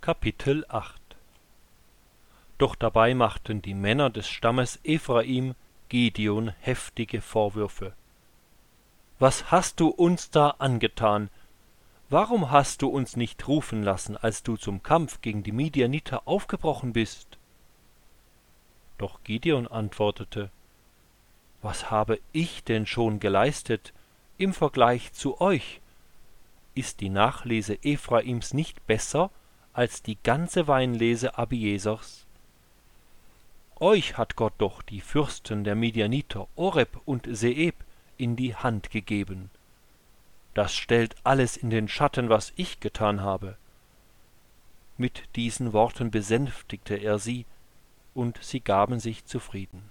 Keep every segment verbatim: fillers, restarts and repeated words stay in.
Kapitel acht. Doch dabei machten die Männer des Stammes Ephraim Gideon heftige Vorwürfe. »Was hast du uns da angetan? Warum hast du uns nicht rufen lassen, als du zum Kampf gegen die Midianiter aufgebrochen bist?« Doch Gideon antwortete: »Was habe ich denn schon geleistet im Vergleich zu euch? Ist die Nachlese Ephraims nicht besser als die ganze Weinlese Abiesers? Euch hat Gott doch die Fürsten der Midianiter Oreb und Seeb in die Hand gegeben. Das stellt alles in den Schatten, was ich getan habe.« Mit diesen Worten besänftigte er sie, und sie gaben sich zufrieden.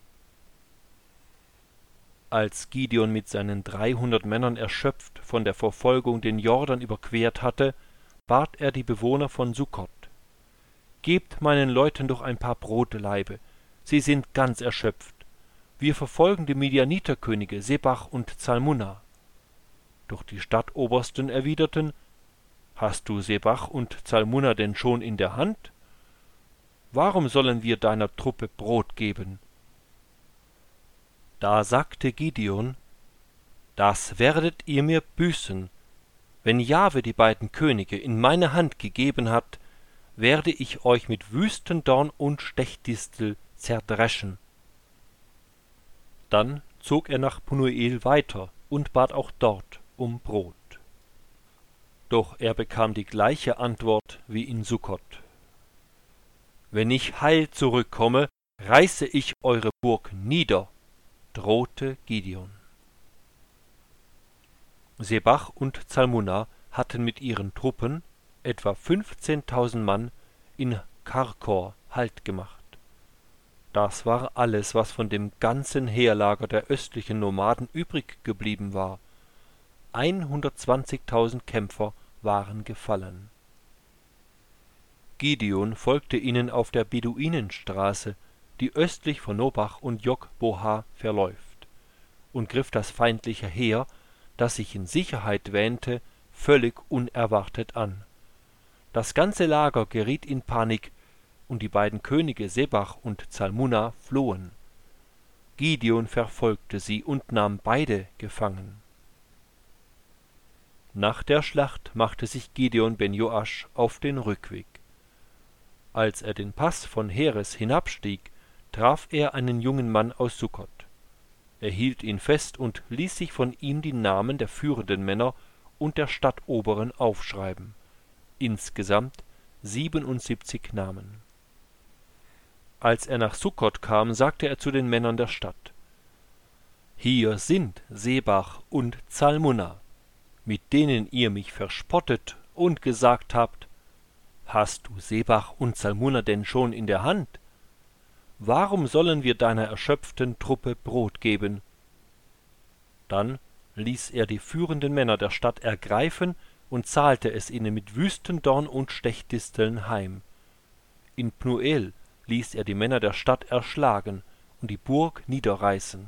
Als Gideon mit seinen dreihundert Männern erschöpft von der Verfolgung den Jordan überquert hatte, bat er die Bewohner von Sukkot: »Gebt meinen Leuten doch ein paar Brotlaibe, sie sind ganz erschöpft. Wir verfolgen die Midianiterkönige Sebach und Zalmunna.« Doch die Stadtobersten erwiderten: »Hast du Sebach und Zalmunna denn schon in der Hand? Warum sollen wir deiner Truppe Brot geben?« Da sagte Gideon: »Das werdet ihr mir büßen. Wenn Jahwe die beiden Könige in meine Hand gegeben hat, werde ich euch mit Wüstendorn und Stechdistel zerdreschen.« Dann zog er nach Pnuel weiter und bat auch dort um Brot. Doch er bekam die gleiche Antwort wie in Sukkot: »Wenn ich heil zurückkomme, reiße ich eure Burg nieder«, drohte Gideon. Sebach und Zalmunna hatten mit ihren Truppen, etwa fünfzehntausend Mann, in Karkor Halt gemacht. Das war alles, was von dem ganzen Heerlager der östlichen Nomaden übrig geblieben war. hundertzwanzigtausend Kämpfer waren gefallen. Gideon folgte ihnen auf der Beduinenstraße, die östlich von Nobach und Jogboha verläuft, und griff das feindliche Heer, das sich in Sicherheit wähnte, völlig unerwartet an. Das ganze Lager geriet in Panik, und die beiden Könige Sebach und Zalmunna flohen. Gideon verfolgte sie und nahm beide gefangen. Nach der Schlacht machte sich Gideon ben Joasch auf den Rückweg. Als er den Pass von Heres hinabstieg, traf er einen jungen Mann aus Sukkot. Er hielt ihn fest und ließ sich von ihm die Namen der führenden Männer und der Stadtoberen aufschreiben, insgesamt siebenundsiebzig Namen. Als er nach Sukkot kam, sagte er zu den Männern der Stadt: »Hier sind Sebach und Zalmunna, mit denen ihr mich verspottet und gesagt habt: »Hast du Sebach und Zalmunna denn schon in der Hand? Warum sollen wir deiner erschöpften Truppe Brot geben?« Dann ließ er die führenden Männer der Stadt ergreifen und zahlte es ihnen mit Wüstendorn und Stechdisteln heim. In Pnuel ließ er die Männer der Stadt erschlagen und die Burg niederreißen.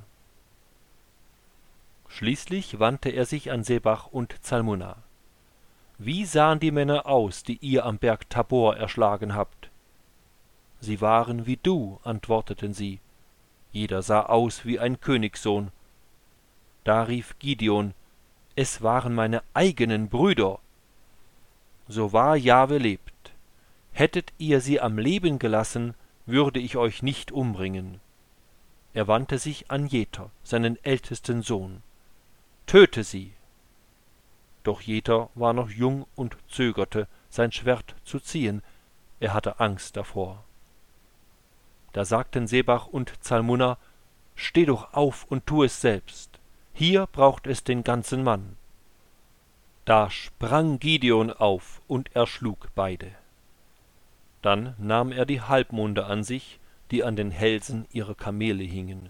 Schließlich wandte er sich an Sebach und Zalmunna: »Wie sahen die Männer aus, die ihr am Berg Tabor erschlagen habt?« »Sie waren wie du«, antworteten sie, »jeder sah aus wie ein Königssohn.« Da rief Gideon: »Es waren meine eigenen Brüder. So wahr Jahwe lebt, hättet ihr sie am Leben gelassen, würde ich euch nicht umbringen.« Er wandte sich an Jeter, seinen ältesten Sohn: »Töte sie!« Doch Jeter war noch jung und zögerte, sein Schwert zu ziehen, er hatte Angst davor. Da sagten Sebach und Zalmunna: »Steh doch auf und tu es selbst, hier braucht es den ganzen Mann.« Da sprang Gideon auf und erschlug beide. Dann nahm er die Halbmonde an sich, die an den Hälsen ihrer Kamele hingen.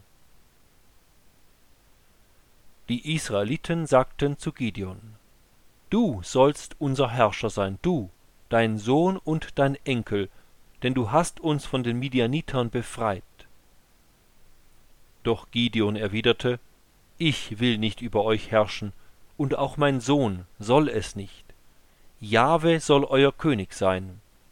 Die Israeliten sagten zu Gideon: »Du sollst unser Herrscher sein, du, dein Sohn und dein Enkel, denn du hast uns von den Midianitern befreit.« Doch Gideon erwiderte: »Ich will nicht über euch herrschen, und auch mein Sohn soll es nicht. Jahwe soll euer König sein.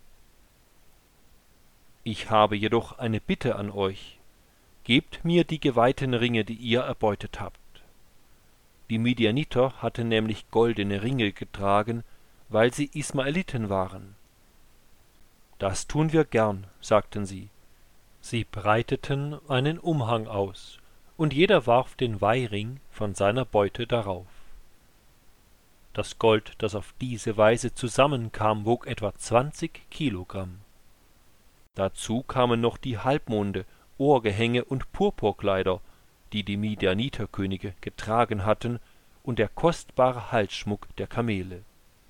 Ich habe jedoch eine Bitte an euch. Gebt mir die geweihten Ringe, die ihr erbeutet habt. Die Midianiter hatten nämlich goldene Ringe getragen, weil sie Ismaeliten waren. Das tun wir gern, sagten sie. Sie breiteten einen Umhang aus, und jeder warf den Weihring von seiner Beute darauf. Das Gold, das auf diese Weise zusammenkam, wog etwa zwanzig Kilogramm. Dazu kamen noch die Halbmonde, Ohrgehänge und Purpurkleider, die die Midianiterkönige getragen hatten, und der kostbare Halsschmuck der Kamele.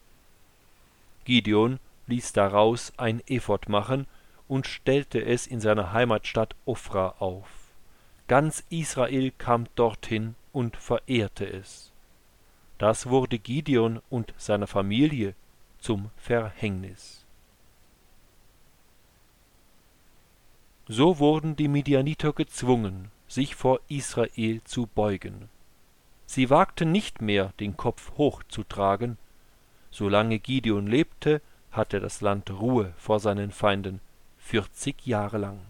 Gideon ließ daraus ein Ephod machen und stellte es in seiner Heimatstadt Ofra auf. Ganz Israel kam dorthin und verehrte es. Das wurde Gideon und seiner Familie zum Verhängnis. So wurden die Midianiter gezwungen, sich vor Israel zu beugen. Sie wagten nicht mehr, den Kopf hochzutragen. Solange Gideon lebte, hatte das Land Ruhe vor seinen Feinden, vierzig Jahre lang.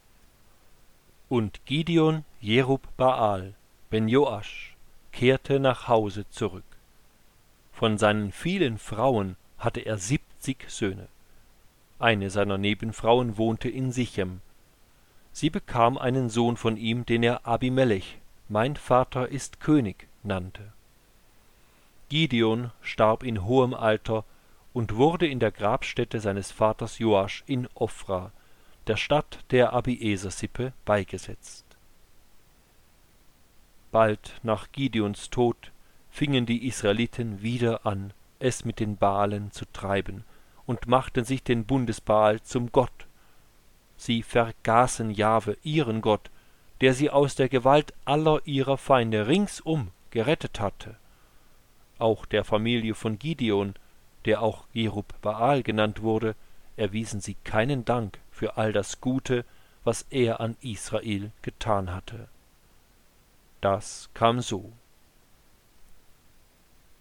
Und Gideon, Jerub-Baal, Ben-Joasch, kehrte nach Hause zurück. Von seinen vielen Frauen hatte er siebzig Söhne. Eine seiner Nebenfrauen wohnte in Sichem. Sie bekam einen Sohn von ihm, den er Abimelech, mein Vater ist König, nannte. Gideon starb in hohem Alter und wurde in der Grabstätte seines Vaters Joasch in Ofra, der Stadt der Abieser-Sippe, beigesetzt. Bald nach Gideons Tod fingen die Israeliten wieder an, es mit den Baalen zu treiben, und machten sich den Bundesbaal zum Gott. Sie vergaßen Jahwe, ihren Gott, der sie aus der Gewalt aller ihrer Feinde ringsum gerettet hatte. Auch der Familie von Gideon, der auch Jerub-Baal genannt wurde, erwiesen sie keinen Dank für all das Gute, was er an Israel getan hatte. Das kam so.